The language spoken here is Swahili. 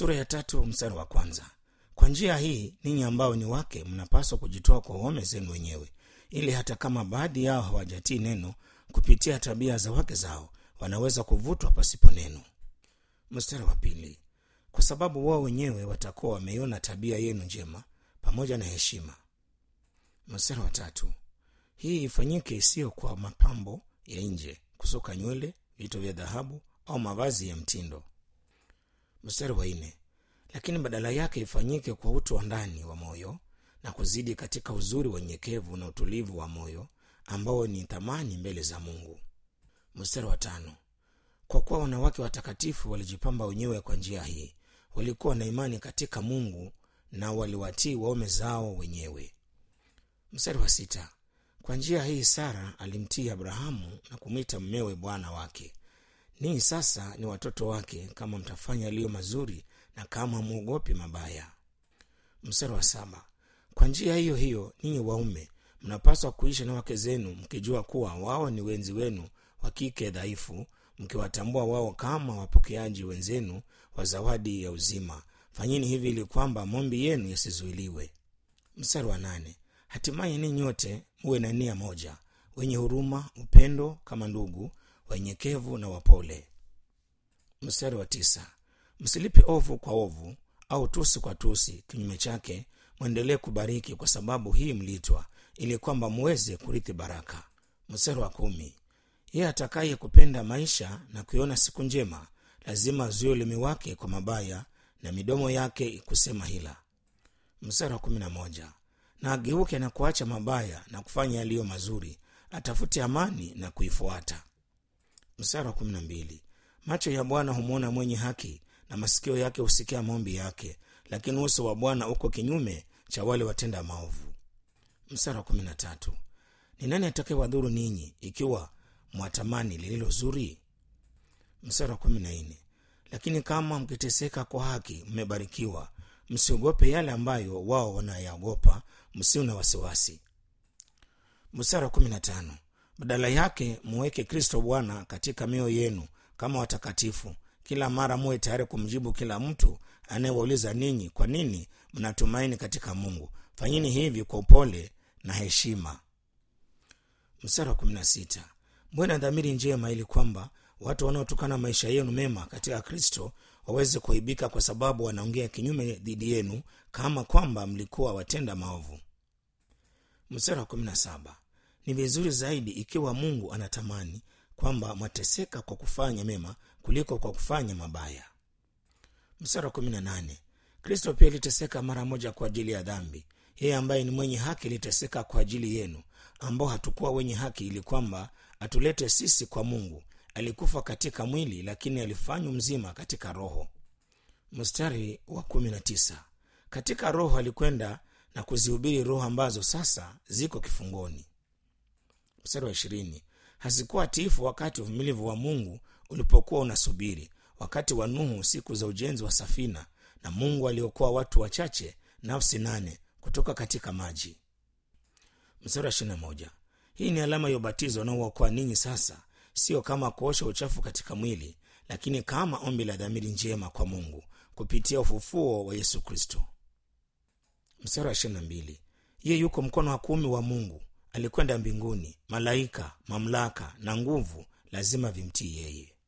Sura ya 3 mstari wa 1. Kwa njia hii ninyi ambao ni wake mnapaswa kujitoa kwa waume zenu wenyewe, ili hata kama baadhi yao hawajatii neno, kupitia tabia za wake zao wanaweza kuvutwa pasipo neno. Mstari wa 2. Kwa sababu wao wenyewe watakuwa wameiona tabia yenu njema pamoja na heshima. Mstari wa 3. Hii ifanyike isiyo kwa mapambo ya nje, kusuka nywele, vito vya dhahabu au mavazi ya mtindo. Mstari wa 4. Lakini badala yake ifanyike kwa utu wa ndani wa moyo na kuzidi katika uzuri wa unyenyekevu na utulivu wa moyo ambao ni thamani mbele za Mungu. Mstari wa 5. Kwa kuwa wanawake watakatifu walijipamba wenyewe kwa njia hii, walikuwa na imani katika Mungu na waliwatii waume zao wenyewe. Mstari wa 6. Kwa njia hii Sara alimtii Abrahamu na kumwita mmewe bwana wake. Ninyi sasa ni watoto wake kama mtafanya yaliyo mazuri na kama muogopi mabaya. Mstari wa 7. Kwa njia hiyo hiyo ninyi waume mnapaswa kuishi na wake zenu mkijua kuwa wao ni wenzi wenu wa kike dhaifu, mkiwatambua wao kama wapokeaji wenzenu wa zawadi ya uzima. Fanyeni hivi ili kwamba maombi yenu yasizuiliwe. Mstari wa 8. Hatimaye ninyi nyote muwe na nia moja, wenye huruma, upendo kama ndugu, wanyenyekevu na wapole. Mstari wa 9. Msilipe ovu kwa ovu au tusi kwa tusi, kinyume chake mwendelee kubariki, kwa sababu hii mliitwa ili kwamba muweze kurithi baraka. Mstari wa 10. Yeye atakaye kupenda maisha na kuiona siku njema lazima azuie ulimi wake kwa mabaya na midomo yake kusema hila. Mstari wa 11. Na ageuke na kuacha mabaya na kufanya yaliyo mazuri, atafute amani na kuifuata. Mstari wa 12. Macho ya Bwana humwona mwenye haki na masikio yake husikia maombi yake, lakini uso wa Bwana uko kinyume cha wale watenda maovu. Mstari wa 13. Ni nani atakayewadhuru ninyi ikiwa mwatamani lililo zuri? Mstari wa 14. Lakini kama mkiteseka kwa haki mmebarikiwa, msiogope yale ambayo wao wanayaogopa, msiwe na wasiwasi. Mstari wa 15. Badala yake muweke Kristo Bwana katika mioyo yenu kama watakatifu. Kila mara muwe tayari kumjibu kila mtu anayewauliza ninyi kwa nini mnatumaini katika Mungu. Fanyeni hivi kwa upole na heshima. Mstari wa 16. Muwe na dhamiri njema ili kwamba watu wanaotukana maisha yenu mema katika Kristo waweze kuaibika, kwa sababu wanaongea kinyume dhidi yenu kama kwamba mlikuwa watenda maovu. Mstari wa 17. Ni vizuri zaidi ikiwa Mungu anatamani kwamba mwateseka kwa kufanya mema kuliko kwa kufanya mabaya. Mstari wa 18. Kristo pia aliteseka mara moja kwa ajili ya dhambi. Yeye ambaye ni mwenye haki aliteseka kwa ajili yenu ambao hatukuwa wenye haki, ili kwamba atulete sisi kwa Mungu. Alikufa katika mwili, lakini alifanywa mzima katika roho. Mstari wa 19. Katika roho alikwenda na kuzihubiri roho ambazo sasa ziko kifungoni. Mstari wa 20. Hazikuwa tiifu wakati uvumilivu wa Mungu ulipokuwa unasubiri, wakati wa Nuhu, siku za ujenzi wa safina, na Mungu aliokoa watu wachache, nafsi 8 kutoka katika maji. Mstari wa 21. Hii ni alama ya ubatizo unaookoa ninyi sasa, sio kama kuosha uchafu katika mwili, lakini kama ombi la dhamiri njema kwa Mungu kupitia ufufuo wa Yesu Kristo. Mstari wa 22. Yeye yuko mkono wa kuume wa Mungu, alikwenda mbinguni. Malaika, mamlaka na nguvu lazima vimtii yeye.